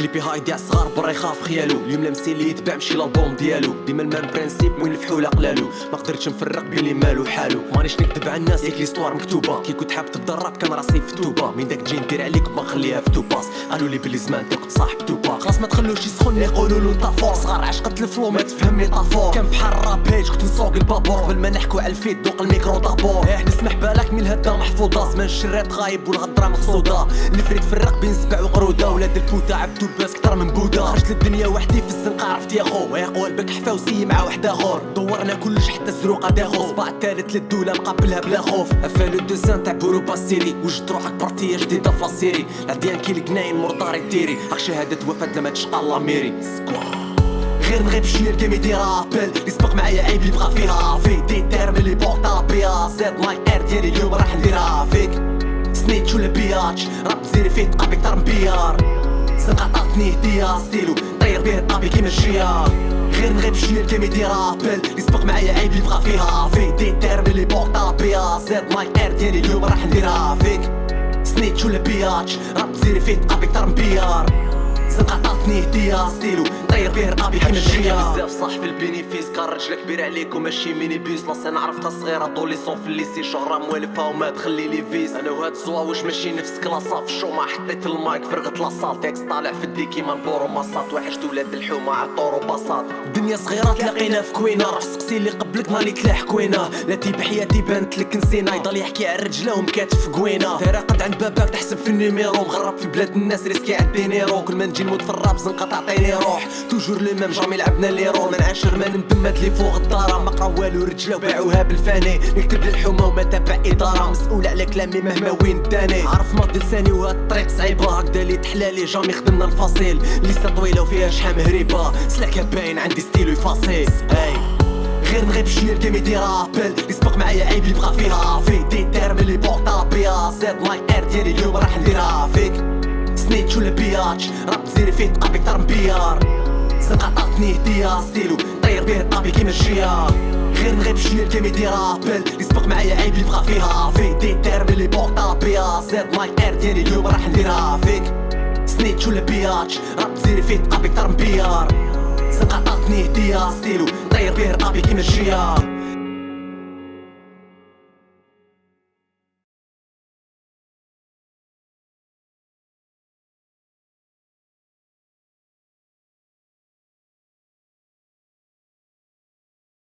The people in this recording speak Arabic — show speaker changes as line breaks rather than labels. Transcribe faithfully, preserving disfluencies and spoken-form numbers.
كليبي هاي ديال الصغار برا يخاف خيالو، اليوم لمسي اللي يتباع مشي لالبوم ديالو، ديما المان برانسيب وين الفحول قلالو، ما قدرتش نفرق بين اللي مالو حالو، مانيش نكذب على الناس ياك ليستوار مكتوبه، كي كنت حاب تبدا الراب كان راسي في توبه، من داك جي ندير عليك ما نخليها في توباس، قالوا لي بلي زمان دوك تصاحب توبا، خلاص ما تخلوش يسخن يقولوا له انت فور، صغار عشقة الفلو ما تفهم ميتافور، كان بحال الرابيج كنت نسوق البابور، قبل ما نحكوا على الفيت دوق الميكرو دابور، ايه نسمح بالك من الهدا محفوظه، زمان الشريط غايب والغدره مقصوده، نفرد فرق بين سبع وقروده، ولاد البوتا عبدو الباس كتر من بودا، خرجت للدنيا وحدي في الزنقه عرفت يا خو، يا قوالبك حفاوسي مع واحد اخر، دورنا كلش حتى الزروقه داخل، صباع الثالث للدوله مقابلها بلا خوف، افالو دوزان تاع بورو باسيري، وجد روحك بارتيه جديده في لاسيري، العديان كي الكناين مرطاري ديري، اخ شهاده وفاه لما تشقى الله ميري، غير نغيب شويه الكيمي دي رابل، يسبق معايا عيب يبقى فيها في دي تيرم اللي بورطا بيها، زاد ماي اير ديالي اليوم راح نديرها فيك، سنيت ولا بياتش راب زيري فيه تقابي كتر من بيار، زنقة عطاتني هدية ستيلو طير بيه طابي كيما الجيا، غير نغيب شويه الكيمي دي رابل، يسبق معايا عيب يبقى فيها في دي تيرم اللي بورطا بيها، زاد ماي اير ديالي اليوم راح نديرها فيك، سنيت ولا بياتش راب زيري فيه تقابي كتر من بيار، زنقة عطاتني هدية ستيلو طير بيه رقابي كيما الجيا، بزاف صاحب البينيفيس كان رجلك كبير عليك وماشي ميني بيس، لاص انا عرفتها صغيره طولي صون في الليسي شهره موالفها وما تخلي لي فيس، انا وهاد الزواوش ماشي نفس كلاصه، في الشو ما حطيت المايك فرغت لاصال، تكست طالع في الدي كيما البورو ماصات، وحشت ولاد الحومه عطورو باصات، الدنيا صغيره تلاقينا في كوينه، روح سقسي اللي قبلك مالي تلاح كوينه، لا تيب حياتي بانت لك نسينا، يضل يحكي على رجلهم كاتف قوينه، تراقد عند باباك تحسب في النيميرو، مغرب في بلاد الناس ريسكي عالدينيرو، كل ما نجي نموت في الراب زنقه تعطيني روح، توجور لي ميم جامي لعبنا لي رول، ما نعاشر ما ندم هادلي فوق الدار، ما قرا والو رجله وباعوها بالفاني، نكتب للحومه وما تابع اداره، مسؤول على كلامي مهما وين داني، عارف ماضي لساني وهاد الطريق صعيبه، هكدا لي تحلالي جامي خدمنا الفاصيل، لسه طويله وفيها شحال مهربه، سلاكها باين عندي ستيلو يفاصيل، اي غير نغيب شويه الكيمي دي رابل، يسبق معايا عيب يبقى فيها في دي تيرم اللي بورطا بيها، زاد ماي اير ديالي اليوم راح نديرها فيك، سنيت ولا بياتش راب زيري فيه تقابي كتر من بيار، زنقة عطاتني هدية ستيلو طير بيه طابي كيما الجيا، غير نغيب شويه الكيمي دي رابل، يسبق معايا عيب يبقى فيها في دي تيرم اللي بورطا بيها، زاد ماي اير ديالي اليوم راح نديرها فيك، سنيت ولا بياتش راب زيري فيه تقابي كتر من بيار، زنقة عطاتني هدية ستيلو طير بيه طابي كيما الجيا.